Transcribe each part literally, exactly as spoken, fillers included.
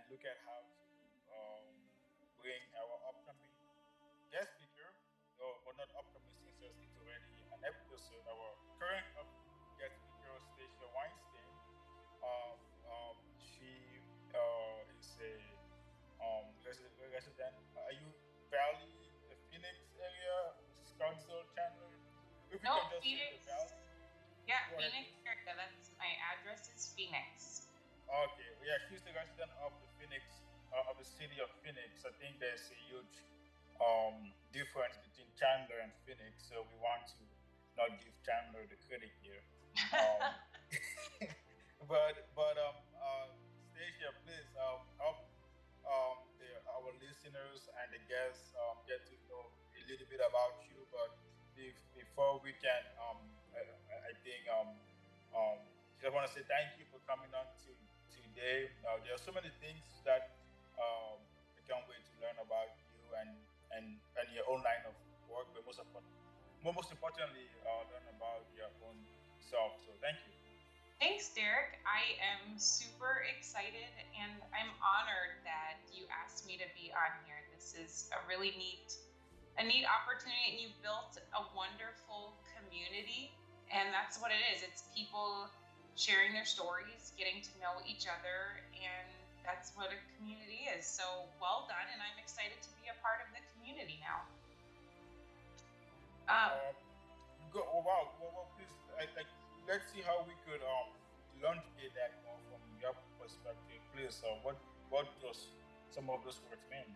look at how to um, bring our upcoming guest speaker, or, or not upcoming, since it's already an episode, our current up guest speaker, Stacia Weinstein. Um, um, she uh, is a um, resident, resident. Are you Valley, the Phoenix area, Scottsdale, Chandler? If we No, can just say the Phoenix. Valley. Yeah, Go ahead, Phoenix please. area. That's my address is Phoenix. Okay, yeah, she's the resident of the Phoenix, uh, of the city of Phoenix. I think there's a huge um, difference between Chandler and Phoenix, so we want to not give Chandler the credit here. Um, but but um, uh, Stacia, please um, help um, the, our listeners and the guests um, get to know a little bit about you. But if, before we can, um, I, I think um, um, just want to say thank you for coming on to today. Uh, there are so many things that um, I can't wait to learn about you and and and your own line of work, but most important, most importantly, uh, learn about your own self. So thank you. Thanks, Derek. I am super excited and I'm honored that you asked me to be on here. This is a really neat, a neat opportunity, and you've built a wonderful community. And that's what it is. It's people sharing their stories, getting to know each other, and that's what a community is. So well done, and I'm excited to be a part of the community now. Um, Um, go, oh, wow, well, well, please, I, like, let's see how we could um elongate that more from your perspective. Please, uh, what what does some of those words mean?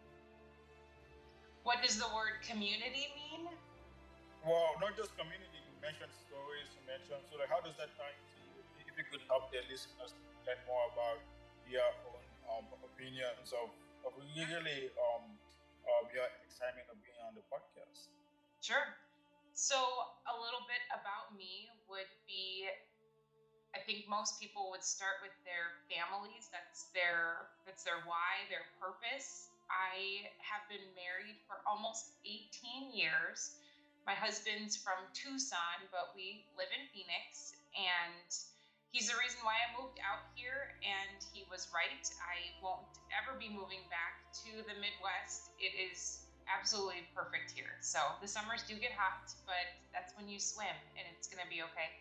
what does the word community mean? Well, not just community. You mentioned stories. You mentioned, so like, how does that tie into you? If you could help the listeners to learn more about your own um, opinions of of really um of your excitement of being on the podcast. Sure. So a little bit about me would be, I think most people would start with their families. That's their that's their why, their purpose. I have been married for almost eighteen years. My husband's from Tucson, but we live in Phoenix, and he's the reason why I moved out here, and he was right. I won't ever be moving back to the Midwest. It is absolutely perfect here. So the summers do get hot, but that's when you swim, and it's going to be okay.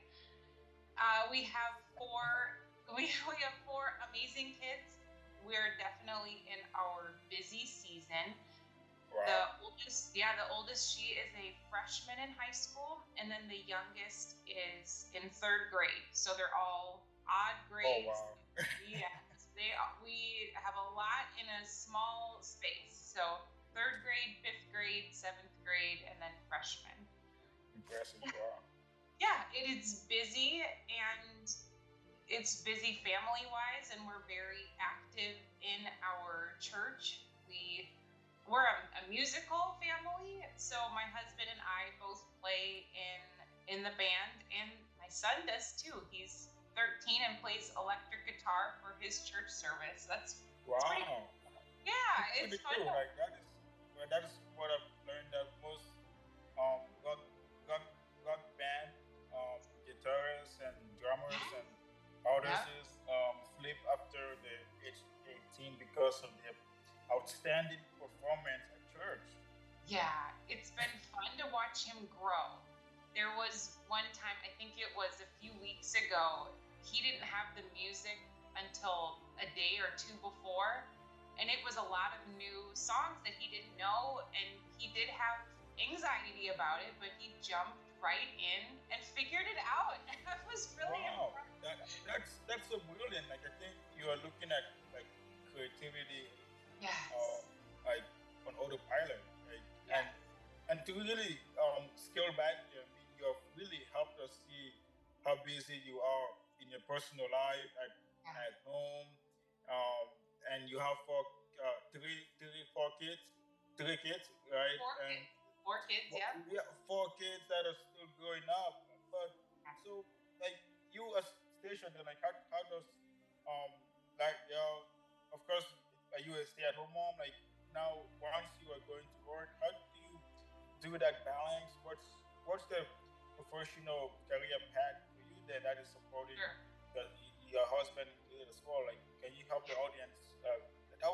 Uh, we have four. We, we have four amazing kids. We're definitely in our busy season. Wow. The oldest, yeah, the oldest, she is a freshman in high school, and then the youngest is in third grade. So they're all odd grades. Oh wow. Yes, they. We have a lot in a small space. So third grade, fifth grade, seventh grade, and then freshman. Impressive. Wow. Yeah, it is busy, and it's busy family wise, and we're very active in our church. We we're a, a musical family, so my husband and I both play in in the band, and my son does too. He's thirteen and plays electric guitar for his church service. That's wow. Pretty, yeah, it's, it's fun. cool. Like that is well, that is what I've learned that most um rock rock rock band um guitarists and drummers and artists yeah. um flip after the age eighteen because of their outstanding performance at church. Yeah, it's been fun to watch him grow. There was one time, I think it was a few weeks ago, he didn't have the music until a day or two before, and it was a lot of new songs that he didn't know, and he did have anxiety about it, but he jumped right in and figured it out. That was really wow. That, that's that's so brilliant. Like I think you are looking at like creativity, yes. uh, like on autopilot, like yes. and and to really um, scale back here, I mean, you have really helped us see how busy you are in your personal life at yeah. at home, um, and you have four, uh, three, three, four kids, three kids, right? Four and kids. Four kids, yeah. Yeah, four kids that are still growing up. But so, like you as station, like how, how does um like you know, of course, are you a stay-at-home mom? Like now, once you are going to work, how do you do that balance? What's what's the professional career path for you there that is supporting sure. the, your husband as well? Like, can you help the audience? Uh,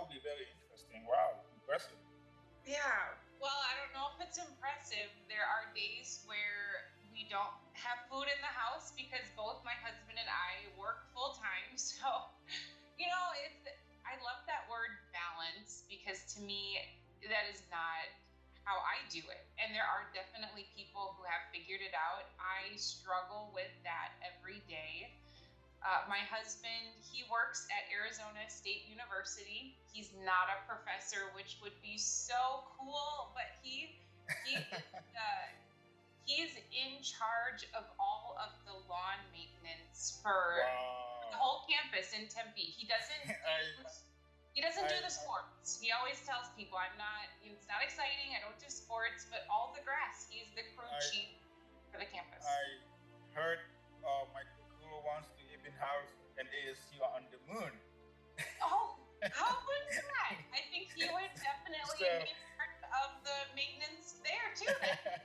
Yeah. Well, I don't know if it's impressive. There are days where we don't have food in the house because both my husband and I work full time. So, you know, it's I love that word balance because to me that is not how I do it. And there are definitely people who have figured it out. I struggle with that every day. Uh, my husband, he works at Arizona State University. He's not a professor, which would be so cool, but he he is uh, he's in charge of all of the lawn maintenance for Wow. the whole campus in Tempe. He doesn't do, I, he doesn't I, do the sports. He always tells people, "I'm not. It's not exciting. I don't do sports, but all the grass. He's the crew I, chief for the campus." I heard uh, my Kukuro wants to even have an A S U on the moon. Oh, how good is that? I think he would definitely So- be part of the maintenance there too. Then.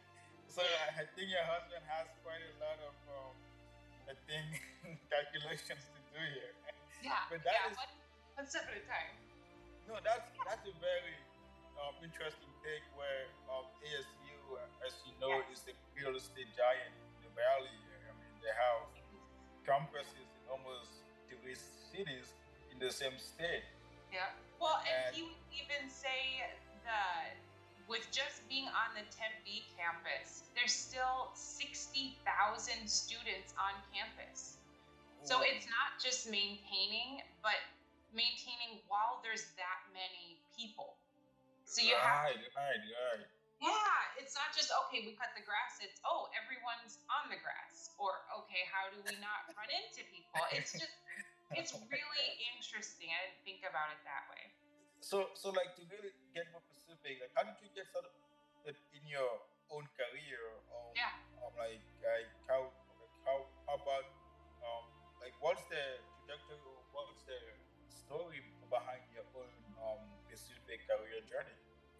So I think your husband has quite a lot of, um, I think, calculations to do here. Yeah, But that yeah. is- One, one step at a time. No, that's that's a very um, interesting take where um, A S U, uh, as you know, Yes. is the real estate giant in the valley. I mean, they have campuses in almost three cities in the same state. Yeah. Well, and And- he would even say that with just being on the Tempe campus, there's still sixty thousand students on campus. So Ooh. it's not just maintaining, but maintaining while there's that many people. So you have right, right, right. Yeah, it's not just okay, we cut the grass, it's oh, everyone's on the grass. Or okay, how do we not run into people? It's just it's really interesting. I didn't think about it that way. So, so like to really get more specific, like how did you get started in your own career? Um, Yeah. um, like, like how, like how, how about, um, like what's the trajectory or what's the story behind your own um specific career journey?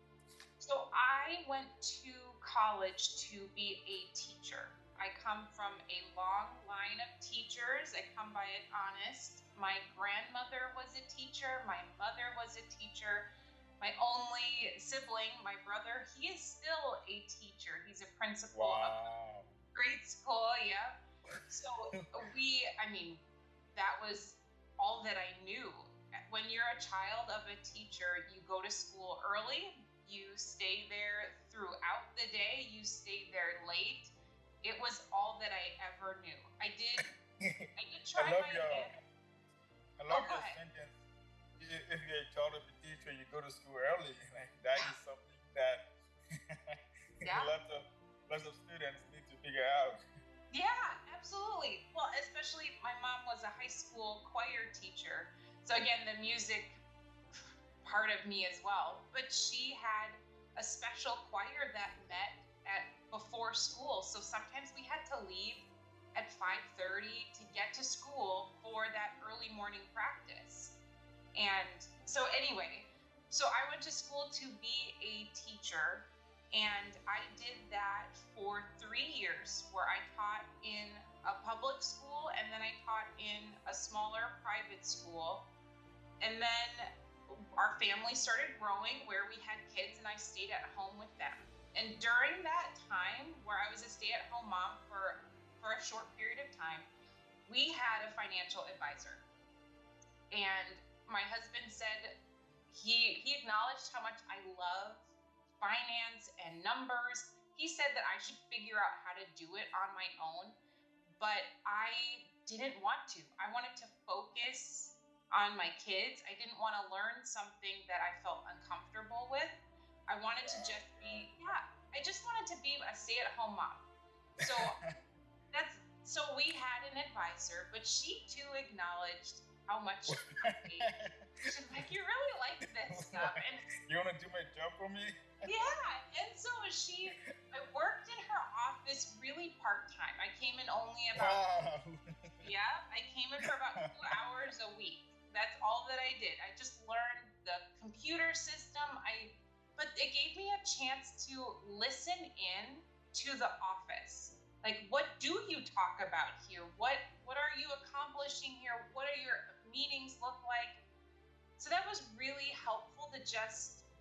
So I went to college to be a teacher. I come from a long line of teachers. I come by it honest. My grandmother was a teacher. My mother was a teacher. My only sibling, my brother, he is still a teacher. He's a principal of Wow. grade school. Yeah. So we, I mean, that was all that I knew. When you're a child of a teacher, you go to school early, you stay there throughout the day, you stay there late. It was all that I ever knew. I did, I did try I love my your, hand. I love Oh, go your ahead. sentence. If if you're a child of a teacher, you go to school early. Like that is something that Yeah. lots of lots of students need to figure out. Yeah, absolutely. Well, especially my mom was a high school choir teacher. So again, the music part of me as well. But she had a special choir that met at before school. So sometimes we had to leave at five thirty to get to school for that early morning practice. And so anyway, so I went to school to be a teacher, and I did that for three years where I taught in a public school and then I taught in a smaller private school. And then our family started growing where we had kids and I stayed at home with them. And during that time where I was a stay-at-home mom for, for a short period of time, we had a financial advisor. And my husband said he he acknowledged how much I love finance and numbers. He said that I should figure out how to do it on my own, but I didn't want to. I wanted to focus on my kids. I didn't want to learn something that I felt uncomfortable with. I wanted to just be, yeah, I just wanted to be a stay-at-home mom. So that's so we had an advisor, but she too acknowledged how much she loved me. She's like, you really like this stuff. And You want to do my job for me? yeah, and so she, I worked in her office really part-time. I came in only about, Wow. yeah, I came in for about two hours a week. That's all that I did. I just learned the computer system. I, but it gave me a chance to listen in to the office. Like, what do you talk about here? What what are you accomplishing here? What are your meetings look like? So that was really helpful to just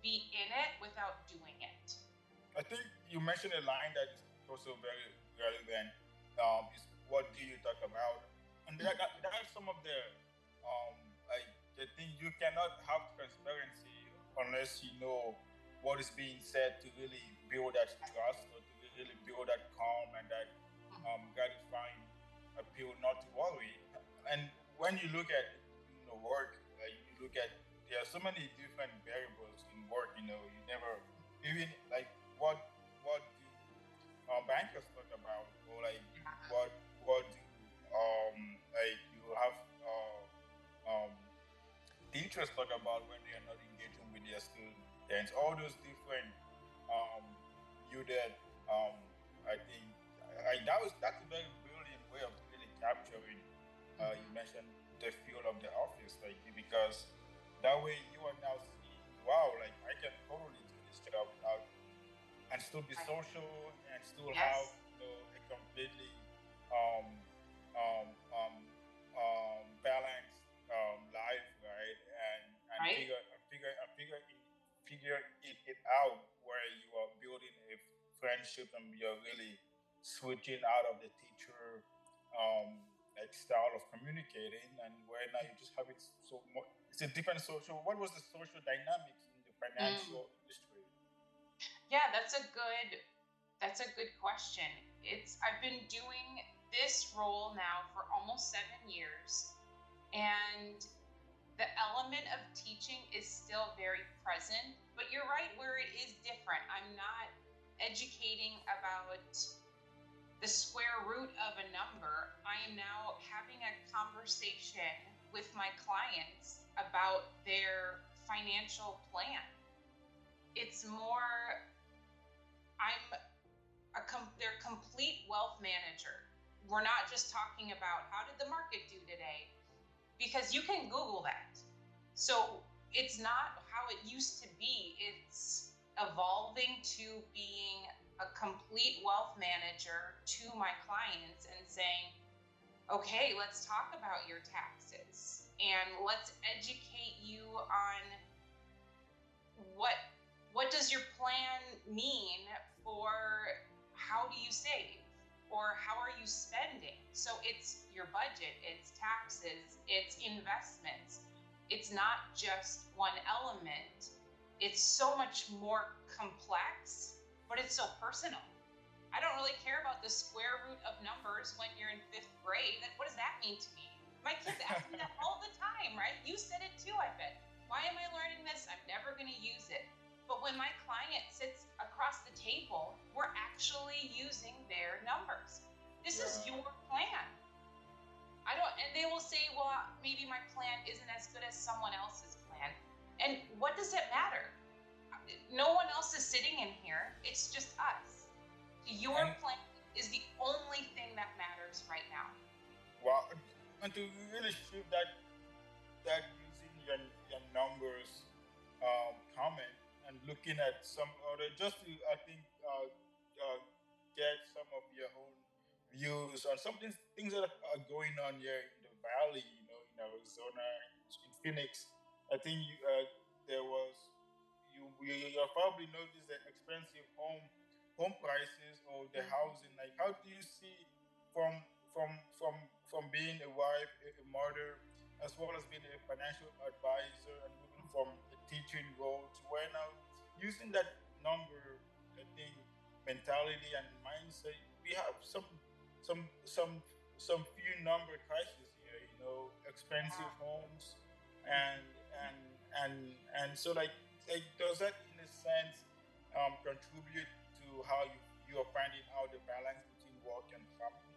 be in it without doing it. I think you mentioned a line that is also very relevant. Um, is what do you talk about? And that, that, that's some of the um, I, the thing you cannot have transparency unless you know what is being said to really build that trust or to really build that calm and that um, gratifying appeal not to worry. And when you look at you know work, uh, you look at there are so many different variables in work. You know, you never even like what what do uh, bankers talk about or like what what do um like you have uh, um teachers talk about when they are not engaging with their students. All those different um you that um I think I, that was that's a very brilliant way of really capturing. Uh, you mentioned the feel of the office, like because that way you are now seeing, wow, like I can totally do this job without and still be social and still have Yes. you know a completely um um um um balanced um life, right? And and Right? figure and figure and figure it, figure it, it out where you are building a friendship and you're really switching out of the teacher um like style of communicating and where now you just have it so more it's a different social what was the social dynamics in the Mm. financial industry. Yeah, that's a good that's a good question. It's I've been doing this role now for almost seven years, and the element of teaching is still very present, but you're right where it is different. I'm not educating about the square root of a number. I am now having a conversation with my clients about their financial plan. It's more I'm a com- their complete wealth manager. We're not just talking about how did the market do today, because you can Google that. So it's not how it used to be. It's evolving to being a complete wealth manager to my clients and saying, okay, let's talk about your taxes and let's educate you on what what does your plan mean for how do you save or how are you spending. So it's your budget, it's taxes, it's investments. It's not just one element. It's so much more complex, but it's so personal. I don't really care about the square root of numbers when you're in fifth grade. What does that mean to me? My kids ask me that all the time, right? You said it too, I bet. Why am I learning this? I'm never going to use it. But when my client sits across the table, we're actually using their numbers. This yeah. is your plan. I don't, and they will say, well, maybe my plan isn't as good as someone else's plan. And what does it matter? No one else is sitting in here. It's just us. Your and, plan is the only thing that matters right now. Well, and to really shift that, that using your, your numbers um, comment and looking at some other, just to, I think, uh, uh, get some of your own views on some things, things that are going on here in the valley, you know, in Arizona, in Phoenix. I think you, uh, there was, you, you probably noticed that expensive home home prices or the housing. Like, how do you see from from from from being a wife, a mother, as well as being a financial advisor and moving from a teaching role to where now using that number, I think, mentality and mindset, we have some some some some few number crises here, you know, expensive homes and and and and so like, like does that in a sense um, contribute to how you you are finding out the balance between work and family?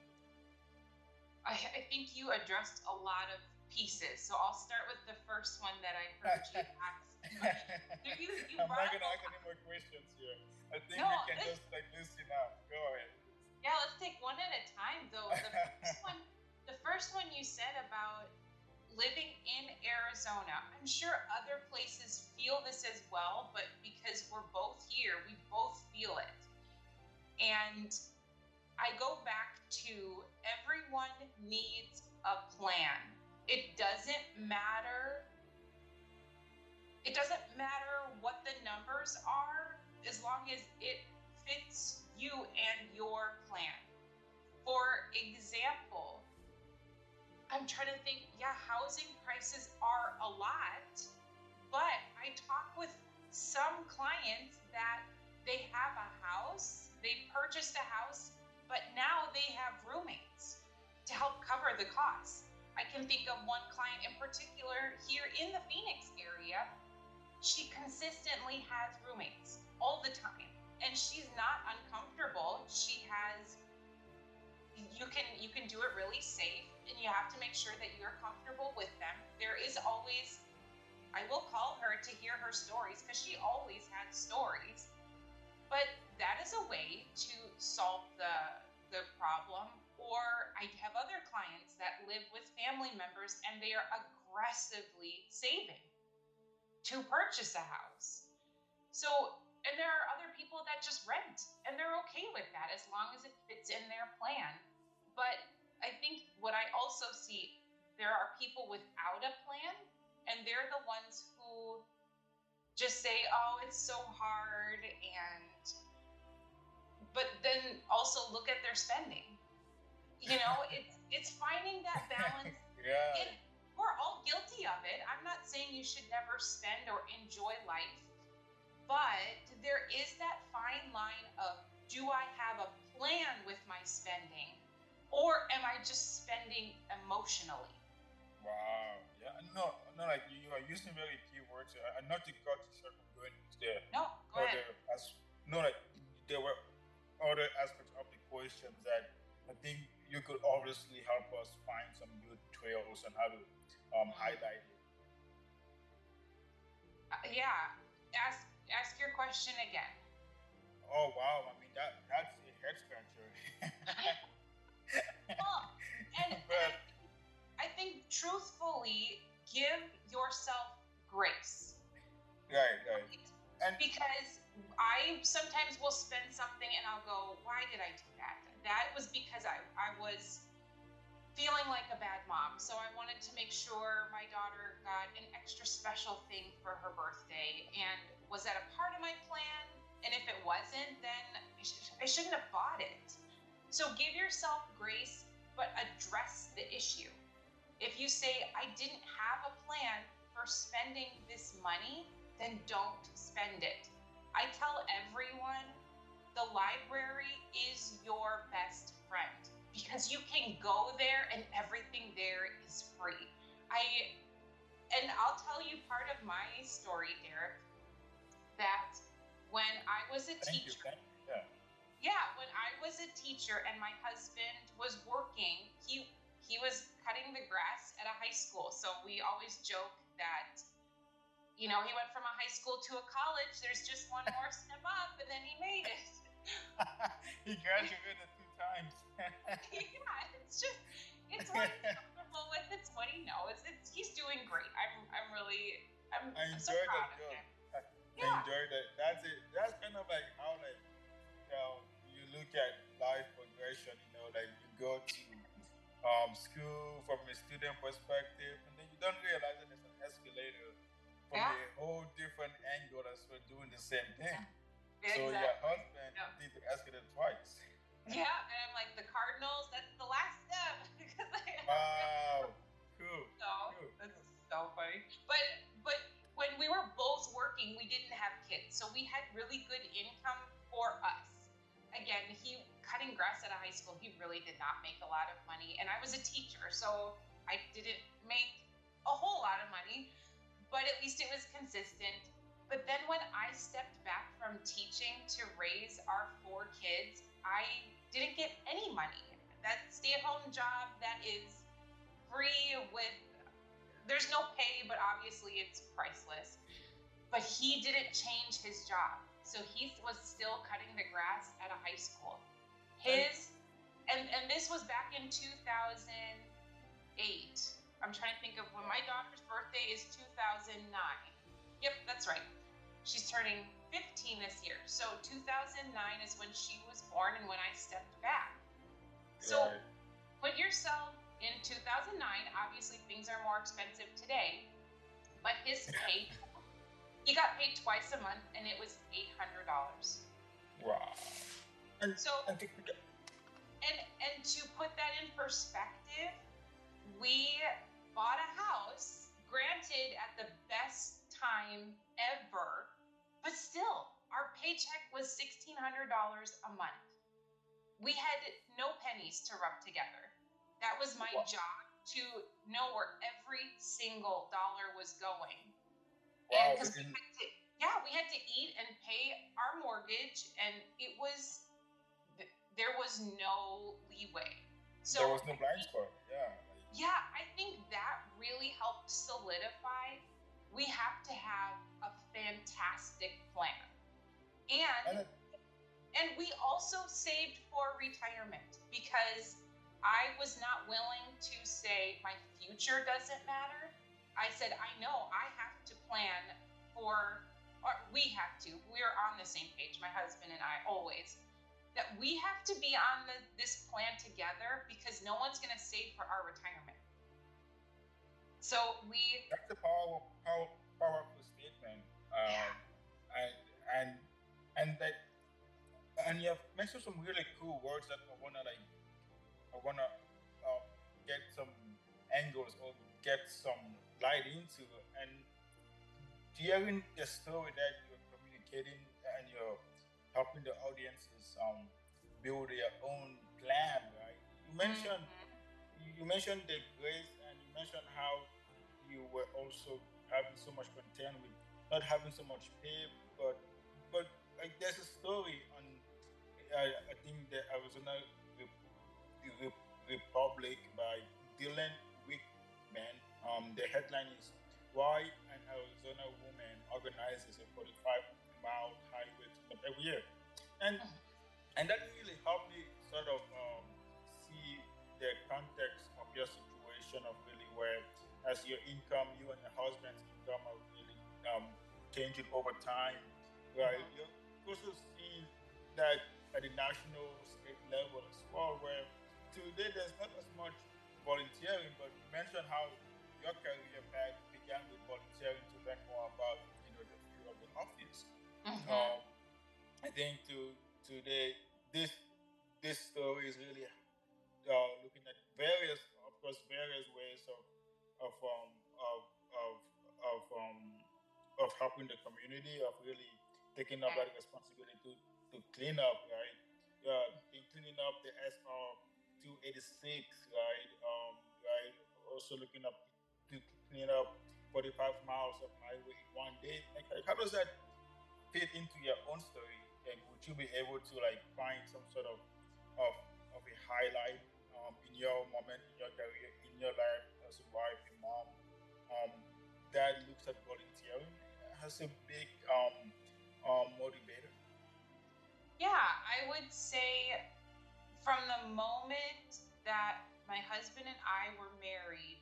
I, I think you addressed a lot of pieces. So I'll start with the first one that I heard you ask. you, you I'm not going to ask any more questions here. I think no, we can this, just like listen out. Go ahead. Yeah, let's take one at a time though. The first one, the first one you said about living in Arizona. I'm sure other places feel this as well, but because we're both here, we both feel it. And I go back to everyone needs a plan. It doesn't matter. It doesn't matter what the numbers are as long as it fits you and your plan. For example, I'm trying to think, yeah, housing prices are a lot, but I talk with some clients that they have a house, they purchased a house, but now they have roommates to help cover the costs. I can think of one client in particular here in the Phoenix area. She consistently has roommates all the time, and she's not uncomfortable. She has, you can you can do it really safe, and you have to make sure that you're comfortable with them. There is always, I will call her to hear her stories because she always had stories. But that is a way to solve the the problem. Or I have other clients that live with family members and they are aggressively saving to purchase a house. So, and there are other people that just rent and they're okay with that as long as it fits in their plan. But I think what I also see, there are people without a plan, and they're the ones who just say, oh, it's so hard, and but then also look at their spending. You know, it's it's finding that balance. Yeah. It, we're all guilty of it. I'm not saying you should never spend or enjoy life, but there is that fine line of, do I have a plan with my spending, or am I just spending emotionally? Wow. Yeah. No, no, like you are using very key words. Uh, not to cut you short from going into the No, go other ahead. as no, like there were other aspects of the questions that I think you could obviously help us find some good trails on how to um, highlight it. Uh, yeah. Ask ask your question again. Oh wow! I mean that that's a head scratcher. Well, and, and But I, I think truthfully, give yourself grace. right, right, and Because I sometimes will spend something and I'll go, why did I do that? That was because I, I was feeling like a bad mom. So I wanted to make sure my daughter got an extra special thing for her birthday. And was that a part of my plan? And if it wasn't, then I, sh- I shouldn't have bought it. So give yourself grace, but address the issue. If you say, I didn't have a plan for spending this money, then don't spend it. I tell everyone, the library is your best friend because you can go there and everything there is free. I, and I'll tell you part of my story, Derek, that when I was a thank you, teacher, thank you. Yeah. yeah, when I was a teacher and my husband was working, he he was cutting the grass at a high school. So we always joke that, you know, he went from a high school to a college. There's just one more step up, and then he made it. He graduated two times. Yeah, it's just, it's what he's comfortable with. It's what he knows. It's he's doing great. I'm I'm really I'm, I I'm so enjoyed proud that of joke. him. I, Yeah. I enjoyed that. That's it. That's kind of like how like you know you look at life progression. You know, like you go to um, school from a student perspective, and then you don't realize that there's an escalator from Yeah. a whole different angle as we're doing the same thing. Exactly. So your husband Yeah. did the escalator twice. Yeah, and I'm like, the Cardinals, that's the last step. Because I Wow. Cool. So Cool. that's so funny. But but when we were both working, we didn't have kids, so we had really good income for us. Again, he cutting grass at a high school, he really did not make a lot of money, and I was a teacher, so I didn't make a whole lot of money, but at least it was consistent. But then when I stepped back from teaching to raise our four kids, I didn't get any money. That stay-at-home job that is free with, there's no pay, but obviously it's priceless. But he didn't change his job. So he was still cutting the grass at a high school. His, and, and this was back in two thousand eight. I'm trying to think of when my daughter's birthday is two thousand nine. Yep, that's right. She's turning fifteen this year. So two thousand nine is when she was born and when I stepped back. So Right. put yourself in two thousand nine. Obviously, things are more expensive today. But his pay, he got paid twice a month, and it was eight hundred dollars. Wow. And So, and to, and and to put that in perspective, we bought a house, granted at the best time ever, but still, our paycheck was sixteen hundred dollars a month. We had no pennies to rub together. That was my wow, job, to know where every single dollar was going. And wow, because we within had to, yeah, we had to eat and pay our mortgage, and it was, there was no leeway. So, there was no blind spot. Yeah. Like, yeah, I think that really helped solidify we have to have a fantastic plan. And and it, and we also saved for retirement, because I was not willing to say my future doesn't matter. I said, I know I have to plan for, or we have to, we're on the same page, my husband and I, always, that we have to be on the, this plan together, because no one's going to save for our retirement. So we, that's a powerful, power, powerful statement. yeah, Um, and and and that and you have mentioned some really cool words that I wanna like I wanna uh, get some angles or get some light into. And hearing the story that you're communicating and you're helping the audiences um build their own plan, right? You mentioned mm-hmm. you you mentioned the grace, and you mentioned how you were also having so much content with not having so much pay, but but like there's a story on I, I think the Arizona Re- Re- Republic by Dylan Wickman. Um, the headline is "Why an Arizona Woman Organizes a forty-five mile highway cleanup every year," and and that really helped me sort of um, see the context of your situation of really where as your income, you and your husband's income are really um, changing over time, right? Mm-hmm. You're also seeing that at the national state level as well, where today there's not as much volunteering, but you mentioned how your career path began with volunteering to learn more about you know the field of the office. Mm-hmm. Um, I think to today this this story is really uh, looking at various, of course, various ways of of um of of of um of helping the community, of really taking up that responsibility to to clean up, right? Uh, in cleaning up the S R two eighty-six, right? Um, right. Also looking up to clean up forty-five miles of highway in one day. Like, like how does that fit into your own story? And would you be able to like find some sort of of, of a highlight um, in your moment in your career in your life as a wife and mom um, that looks at volunteering as a big um, um, motivator? Yeah, I would say from the moment that my husband and I were married,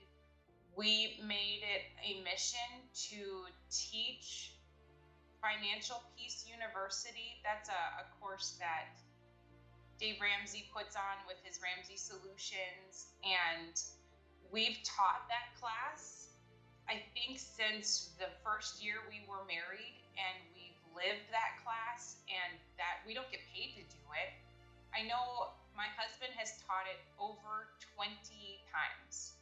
we made it a mission to teach Financial Peace University. That's a, a course that Dave Ramsey puts on with his Ramsey Solutions. And we've taught that class, I think, since the first year we were married, and we've lived that class, and that we don't get paid to do it. I know my husband has taught it over twenty times.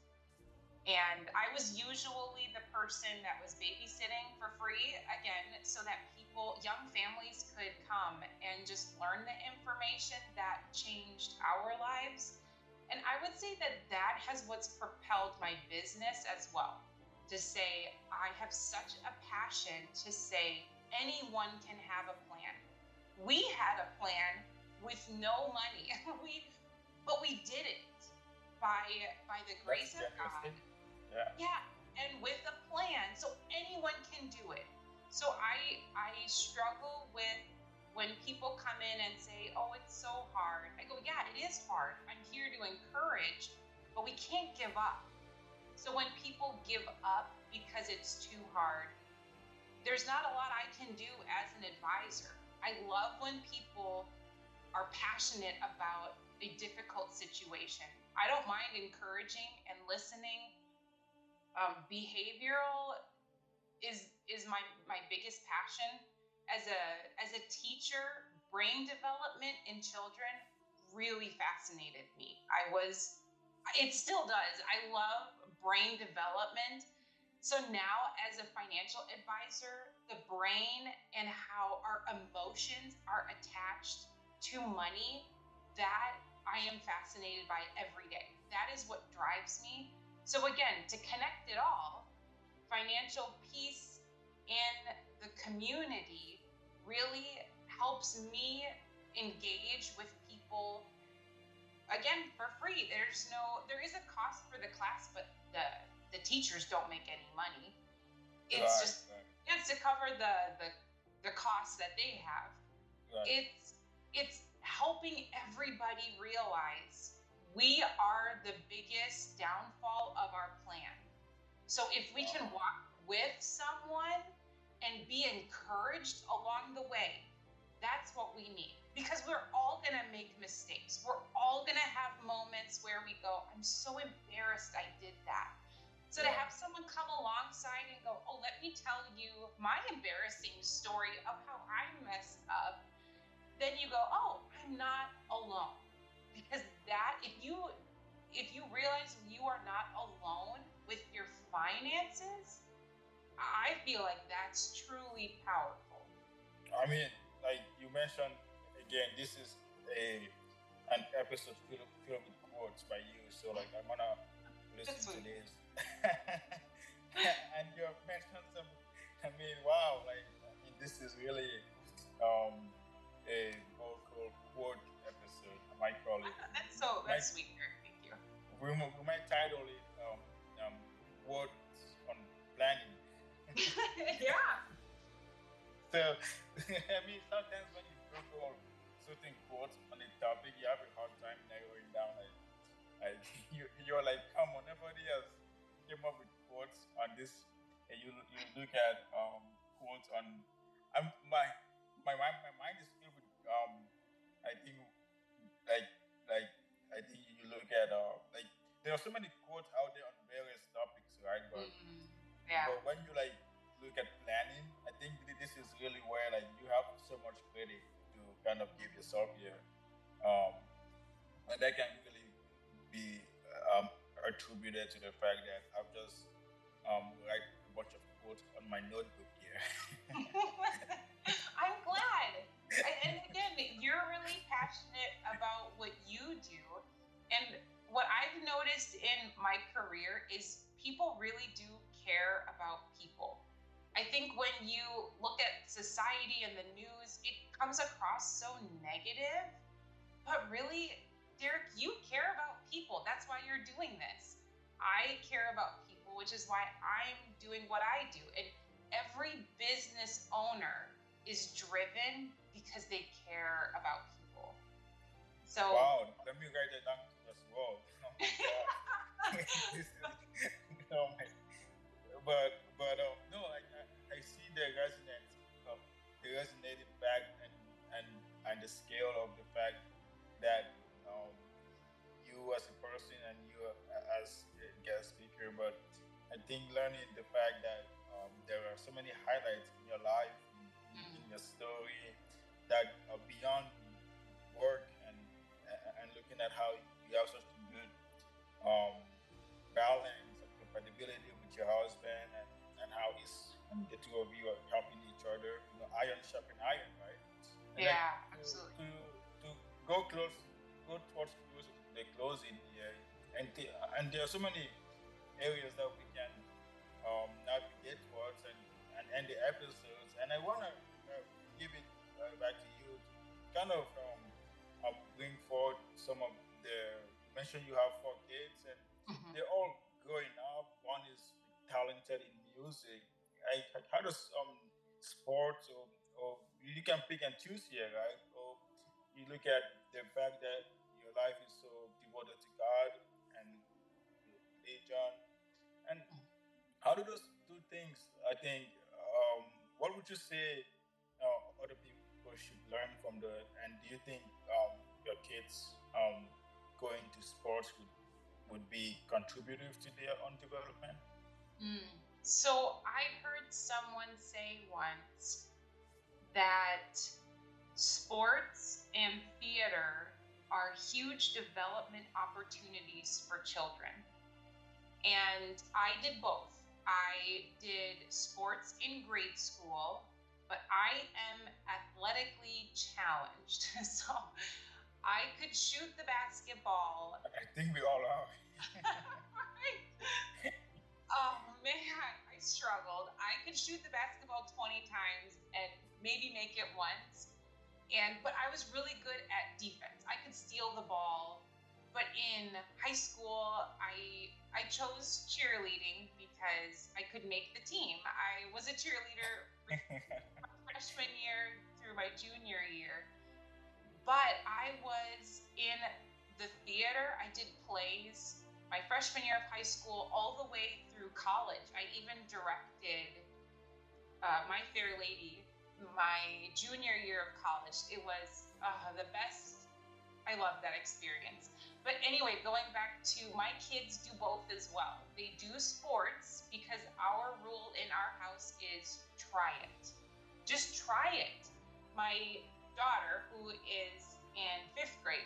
And I was usually the person that was babysitting for free, again, so that people, young families, could come and just learn the information that changed our lives. And I would say that that has what's propelled my business as well. To say, I have such a passion to say anyone can have a plan. We had a plan with no money. we but we did it by by the That's grace of generous. God. Yeah. Yeah, and with a plan, so anyone can do it. So I I struggle with when people come in and say, "Oh, it's so hard." I go, "Yeah, it is hard. I'm here to encourage, but we can't give up." So when people give up because it's too hard, there's not a lot I can do as an advisor. I love when people are passionate about a difficult situation. I don't mind encouraging and listening. Um, behavioral is is my my biggest passion. As a as a teacher, brain development in children really fascinated me. I was it still does. I love brain development. So now, as a financial advisor, the brain and how our emotions are attached to money, that I am fascinated by every day. That is what drives me. So, again, to connect it all, financial peace in the community really helps me engage with people again for free. There's no there is a cost for the class, but the the teachers don't make any money. It's Right, just right, it's to cover the the the costs that they have. right. It's it's helping everybody realize we are the biggest downfall of our plan. So if we can walk with someone and be encouraged along the way, that's what we need. Because we're all going to make mistakes. We're all going to have moments where we go, I'm so embarrassed I did that. So to Yeah. have someone come alongside and go, oh, let me tell you my embarrassing story of how I messed up, then you go, oh, I'm not alone. Because that, if you if you realize you are not alone with your finances, I feel like that's truly powerful. I mean, like you mentioned again, this is a an episode filled, filled with quotes by you. So like I'm gonna listen to this. And you have mentioned some. I mean, wow! Like I mean, this is really um, a vocal quote episode. I might call it. That's so. That's might, sweet, Eric. Thank you. We, we might title it um, um, "Quotes on Planning." Yeah. So, I mean, sometimes when you Google certain quotes on a topic, you have a hard time narrowing down. Like, like you, you're like, come on, nobody else came up with quotes on this. And you you look at um, quotes on. I'm my my mind my mind is filled with um. I think like like I think you look at uh like there are so many quotes out there on various topics, right? But mm, yeah. but when you like look at planning, I think this is really where like you have so much credit to kind of give yourself here, um, and that can really be um, attributed to the fact that I've just um, write a bunch of quotes on my notebook here. I'm glad. And again, you're really passionate about what you do, and what I've noticed in my career is people really do care about people. I think when you look at society and the news, it comes across so negative. But really, Derek, you care about people. That's why you're doing this. I care about people, which is why I'm doing what I do. And every business owner is driven because they care about people. So wow, let me write that down as well. Oh my God. Oh my. But but um, no, I, I I see the resonance, um, the resonating fact and and and the scale of the fact that um, you as a person and you as a guest speaker. But I think learning the fact that um, there are so many highlights in your life, in, in, in your story, that are beyond work, and and looking at how you have such a good um, balance and compatibility with your husband, and, and how he's and the two of you are helping each other. You know, iron sharpen iron, right? And yeah, like, absolutely. To, to go close, go towards close, the closing here, and the, and there are so many areas that we can um, navigate towards and, and end the episodes. And I want to uh, give it uh, back to you to kind of um, uh, bring forward some of the. You mentioned you have four kids, and mm-hmm. they're all growing up. One is talented in music. I, how does um, sports or, or you can pick and choose here, right? Or you look at the fact that your life is so devoted to God and religion, and how do those two things, I think, um, what would you say uh, other people should learn from the, and do you think um, your kids um, going to sports would, would be contributive to their own development? Mm. So I heard someone say once that sports and theater are huge development opportunities for children. And I did both. I did sports in grade school, but I am athletically challenged. So I could shoot the basketball. I think we all are. Oh man, I struggled. I could shoot the basketball twenty times and maybe make it once. And but I was really good at defense. I could steal the ball. But in high school, I I chose cheerleading because I could make the team. I was a cheerleader my freshman year through my junior year. But I was in the theater. I did plays my freshman year of high school all the way through college. I even directed uh, My Fair Lady my junior year of college. It was uh, the best. I love that experience. But anyway, going back to my kids do both as well. They do sports because our rule in our house is try it. Just try it. My daughter, who is in fifth grade,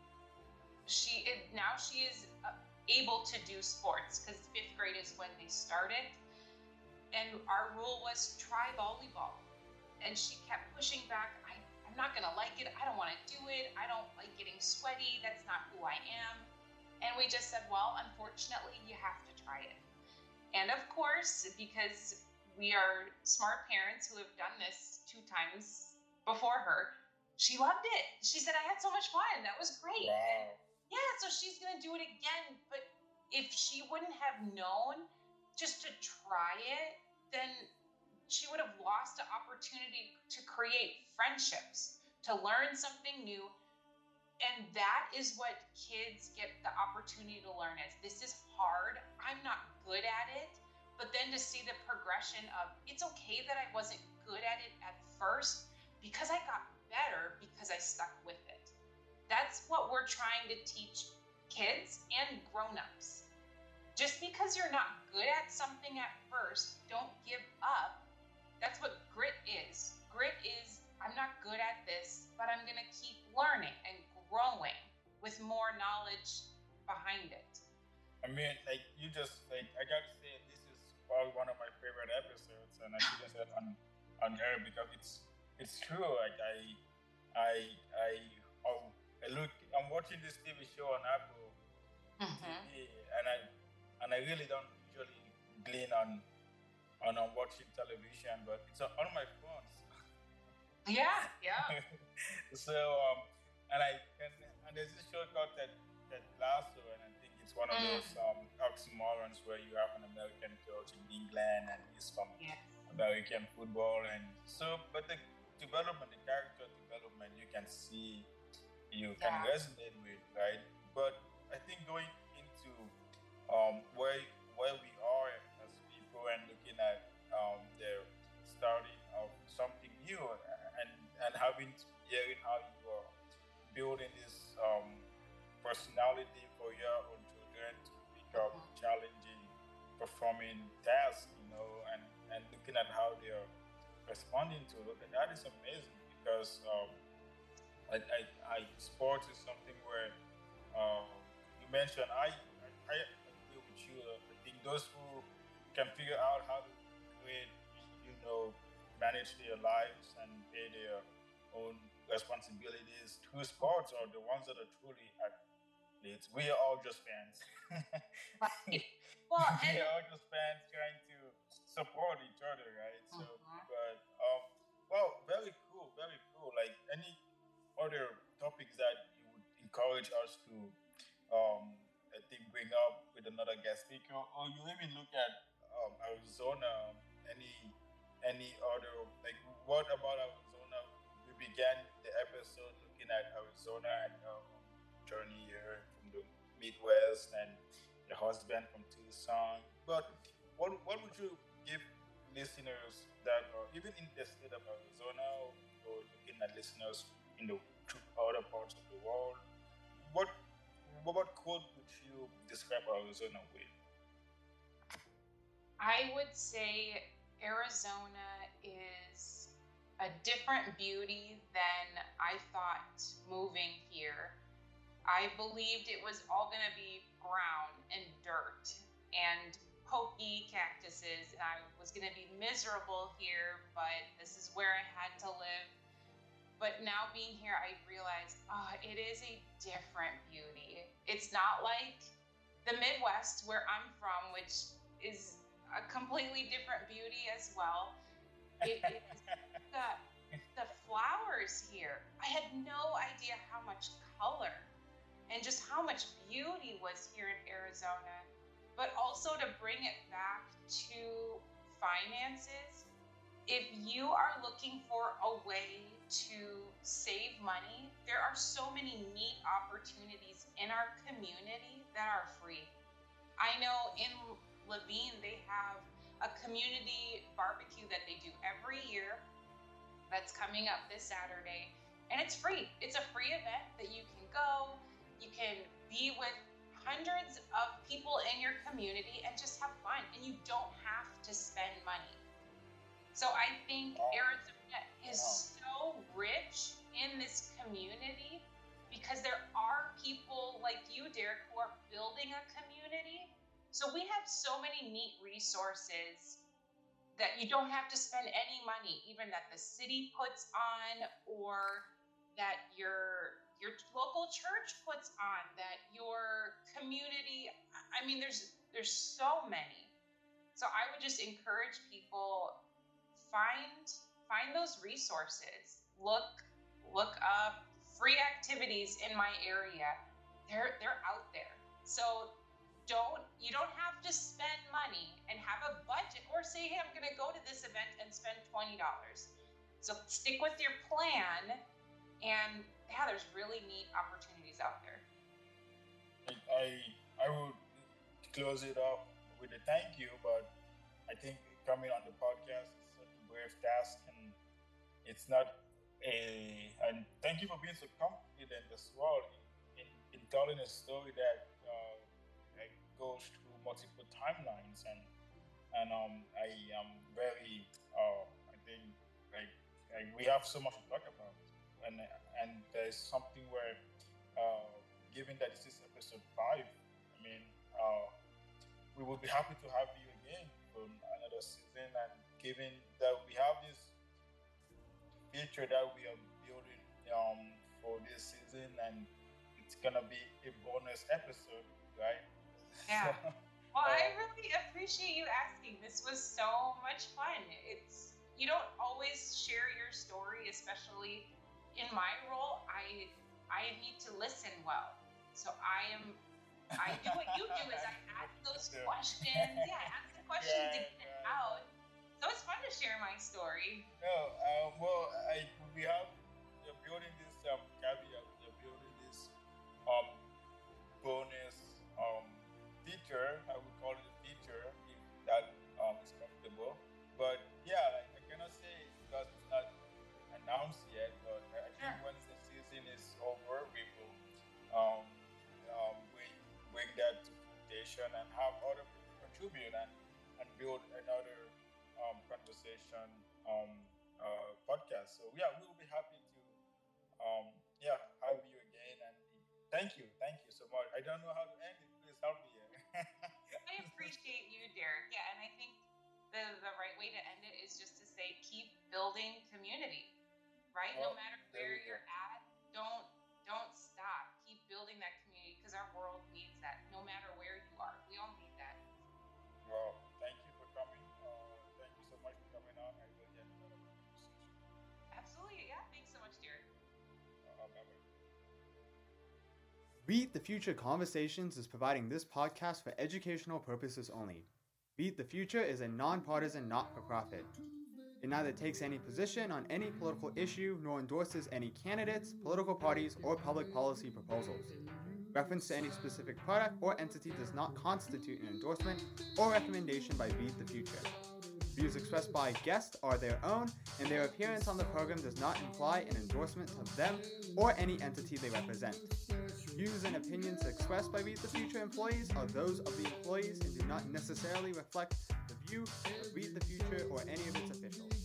she is, now she is uh, able to do sports because fifth grade is when they started. And our rule was try volleyball. And she kept pushing back. I, I'm not going to like it. I don't want to do it. I don't like getting sweaty. That's not who I am. And we just said, well, unfortunately, you have to try it. And of course, because we are smart parents who have done this two times before her, she loved it. She said, I had so much fun. That was great. Wow. Yeah, so she's going to do it again. But if she wouldn't have known just to try it, then she would have lost the opportunity to create friendships, to learn something new. And that is what kids get the opportunity to learn is this is hard. I'm not good at it. But then to see the progression of it's okay that I wasn't good at it at first because I got better because I stuck with it. That's what we're trying to teach kids and grown-ups. Just because you're not good at something at first, don't give up. That's what grit is. Grit is, I'm not good at this, but I'm going to keep learning and growing with more knowledge behind it. I mean, like, you just, like, I got to say, this is probably one of my favorite episodes, and I shouldn't say it on, on air because it's, it's true. Like, I, I, I, oh, I look, I'm watching this T V show on Apple mm-hmm. T V, and I, and I really don't usually glean on, on I'm watching television, but it's on my phone. Yeah, yeah. So, um, and I can, and there's this show called Ted, Ted Lasso, and I think it's one of mm. those um, oxymorons where you have an American coach in England and he's from yeah. American football, and so, but the development, the character development, you can see, you can yeah. resonate with, right? But I think going into um, where where we are and looking at um, the starting of something new and, and having hearing how you are building this um, personality for your own children to pick up challenging performing tasks, you know, and, and looking at how they are responding to it. And that is amazing because um, I, I, I, sports is something where uh, you mentioned, I, I, I agree with you. I think those who can figure out how to create, you know, manage their lives and pay their own responsibilities through sports are the ones that are truly athletes. We are all just fans. Well, we are all just fans trying to support each other, right? So, uh-huh. but um, well, very cool, very cool. Like any other topics that you would encourage us to, um, I think, bring up with another guest speaker, or you even look at Um, Arizona, any any other, like, what about Arizona? We began the episode looking at Arizona and um, journey here from the Midwest and your husband from Tucson. But what what would you give listeners that are even in the state of Arizona, or, or looking at listeners in the other parts of the world? What what quote would you describe Arizona with? I would say Arizona is a different beauty than I thought moving here. I believed it was all going to be brown and dirt and pokey cactuses, and I was going to be miserable here, but this is where I had to live. But now being here, I realized, oh, it is a different beauty. It's not like the Midwest where I'm from, which is a completely different beauty as well. It is the, the flowers here. I had no idea how much color and just how much beauty was here in Arizona. But also to bring it back to finances, if you are looking for a way to save money, there are so many neat opportunities in our community that are free. I know in Laveen, they have a community barbecue that they do every year that's coming up this Saturday, and it's free. It's a free event that you can go, you can be with hundreds of people in your community and just have fun, and you don't have to spend money. So I think Arizona is so rich in this community because there are people like you, Derek, who are building a community. So we have so many neat resources that you don't have to spend any money, even that the city puts on or that your your local church puts on, that your community, I mean, there's there's so many. So I would just encourage people, find find those resources. Look look up free activities in my area. They're they're out there. So don't you don't have to spend money and have a budget or say, hey, I'm gonna go to this event and spend twenty dollars. So stick with your plan, and yeah, there's really neat opportunities out there. I I would close it off with a thank you, but I think coming on the podcast is such a brave task, and it's not a. And thank you for being so confident as well in, in, in telling a story that uh, like goes through multiple timelines, and and um I am very uh I think like like we have so much to talk about, and and there's something where uh given that this is episode five, I mean uh we would be happy to have you again for another season, and given that we have this feature that we are building um for this season, and it's gonna be a bonus episode, right? Yeah. So, Well, uh, I really appreciate you asking. This was so much fun. It's you don't always share your story, especially in my role. I I need to listen well. So I am I do what you do is I ask those Yeah. questions. Yeah, I ask the questions to Yeah, get it yeah. out. So it's fun to share my story. No, uh, well, I we have we're building this um caveat. We're building this um bonus um feature. I would call it a feature if that um is comfortable. But yeah, I, I cannot say because it's not announced yet. But I I think Sure. once the season is over, we will um um bring bring that to fruition and have other people contribute, and and build another um, conversation um, uh, podcast. So yeah, we will be happy to um, yeah have you again, and thank you, thank you so much. I don't know how to end it. Please help me here. I appreciate you, Derek. Yeah, and I think the the right way to end it is just to say keep building community, right? No Well, matter there where we go. you're at, don't don't stop. Keep building that community because our world needs that. No matter where you are, we all need that. Well, thank you for coming. Uh, thank you so much for coming on. I really enjoyed the conversation. Absolutely. Yeah. Thanks so much, Derek. Uh, bye bye. Beat the Future Conversations is providing this podcast for educational purposes only. Beat the Future is a nonpartisan not-for-profit. It neither takes any position on any political issue nor endorses any candidates, political parties, or public policy proposals. Reference to any specific product or entity does not constitute an endorsement or recommendation by Beat the Future. Views expressed by guests are their own, and their appearance on the program does not imply an endorsement of them or any entity they represent. Views and opinions expressed by Beat the Future employees are those of the employees and do not necessarily reflect the views review of Beat the Future or any of its officials.